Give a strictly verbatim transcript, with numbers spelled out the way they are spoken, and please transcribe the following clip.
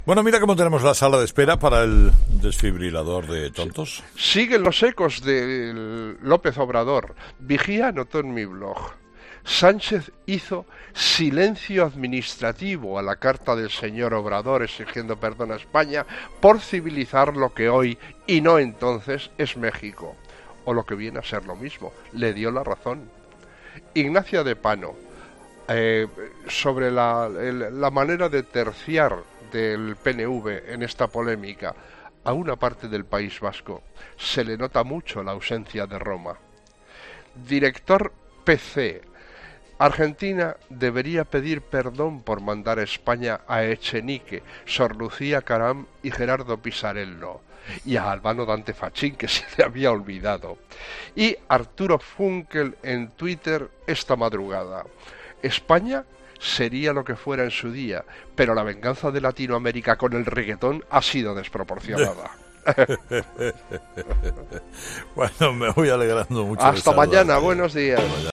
Bueno, mira cómo tenemos la sala de espera para el desfibrilador de tontos. Siguen los ecos de López Obrador. Vigía anotó en mi blog: Sánchez hizo silencio administrativo a la carta del señor Obrador exigiendo perdón a España por civilizar lo que hoy, y no entonces, es México. O lo que viene a ser lo mismo, le dio la razón. Ignacio de Pano, eh, sobre la, el, la manera de terciar del P N V en esta polémica, a una parte del País Vasco se le nota mucho la ausencia de Roma. Director P C: Argentina debería pedir perdón por mandar a España a Echenique, Sor Lucía Caram y Gerardo Pisarello, y a Albano Dante Fachín, que se le había olvidado. Y Arturo Funkel en Twitter esta madrugada: España sería lo que fuera en su día, pero la venganza de Latinoamérica con el reggaetón ha sido desproporcionada. Bueno, me voy alegrando mucho. Hasta mañana, buenos días.